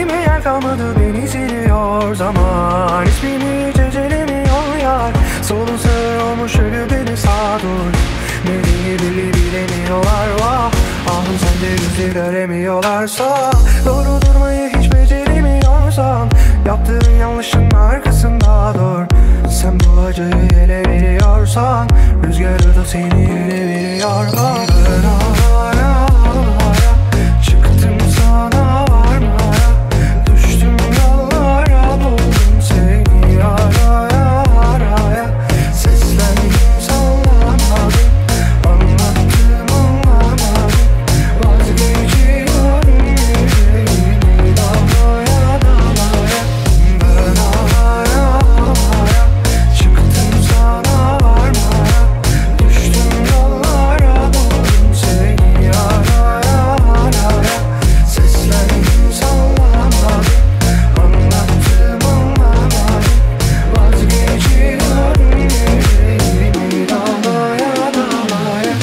Kalbime yer kalmadı, beni siliyor zaman. İsmimi hiç ecelemiyor yar. Solun sığır olmuş ölü beni sağdur. Nereye bile bilemiyorlar vah. Ahım sende bizi göremiyorlarsa. Doğru durmayı hiç beceremiyorsan, yaptığın yanlışın arkasında dur. Sen bu acıyı ele veriyorsan, rüzgarı da seni ele veriyor bak. Ben havaya çıktım, sana varmaya düştüm yollara, buldum seni araya araya. Seslendim sallamadım, anlattım anlamadım. Vazgeçiyorum yüreğimi dalmaya dalmaya. Ben havaya çıktım, sana varmaya düştüm yollara, buldum seni araya araya. Seslendim sallamadım, anlattım anlamadım. Vazgeçiyorum yüreğimi dalmaya dalmaya.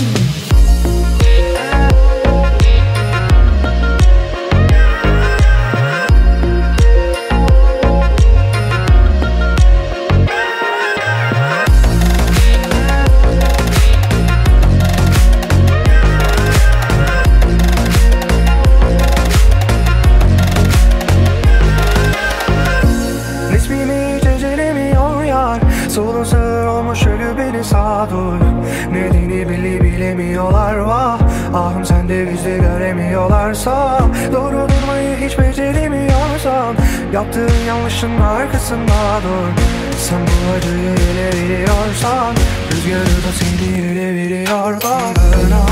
İsmimi hiç ecelemiyor yar. Solun sığır olmuş ölü beni sağdur. Nedeni bilemiyorlar vah. Ahım sende bizi göremiyorlarsa. Doğru durmayı hiç beceremiyorsan, yaptığın yanlışın arkasında dur. Sen bu acıyı ele veriyorsan, rüzgarı da seni ele veriyor bak.